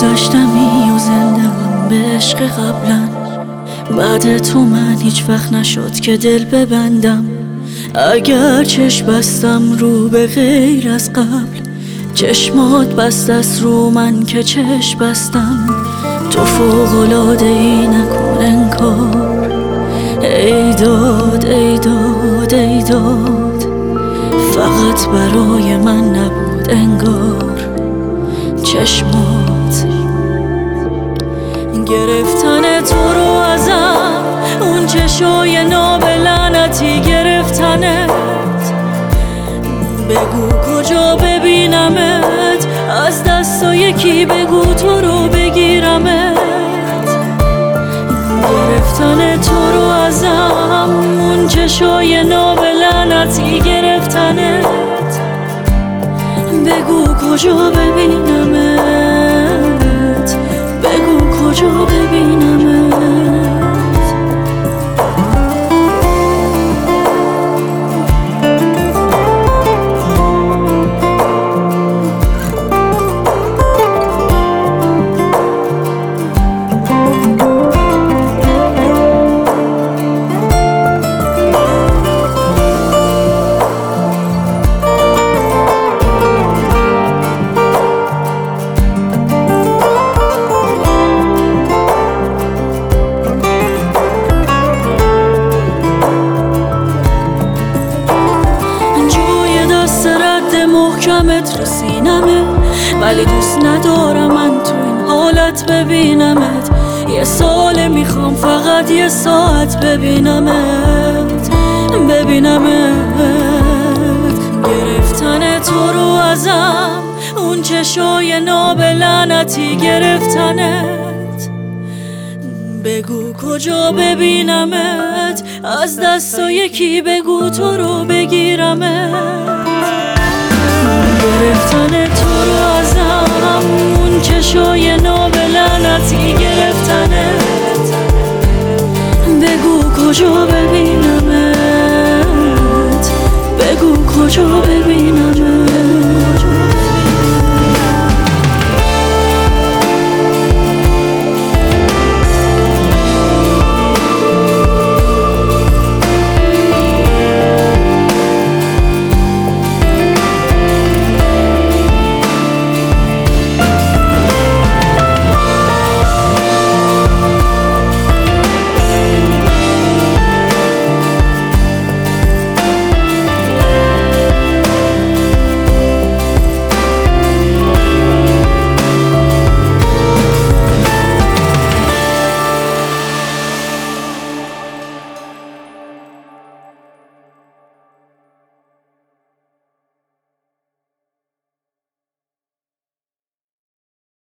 گذشتمی و زندم به عشق قبلا، بعد تو من هیچ وقت نشد که دل ببندم. اگر چشم بستم رو به غیر از قبل، چشمات بست است رو من که چشم بستم. تو فوق‌العاده ای نکن انکار، ای داد ای داد ای داد، فقط برای من نبود انگار. چشمات گرفتن تو رو ازم، اون چشای نابلعنتی گرفتنت. بگو کجا ببینمت، از دستا یکی بگو تو رو بگیرمت. گرفتن تو رو ازم، اون چشای نابلعنتی گرفتنت. بگو کجا ببینمت، بگو کجا ببینمت. محکمت رو سینمه، ولی دوست ندارم من تو این حالت ببینمت. یه سال میخوام فقط یه ساعت ببینمت. گرفتن تو رو ازم، اون چشای نابلعنتی گرفتنت. بگو کجا ببینمت، از دستا یکی بگو تو رو بگیرمت. گرفتن تو رو ازم، اون چشای نابلعنتی گرفتنت. بگو کجا ببینمت، بگو کجا ببینمت.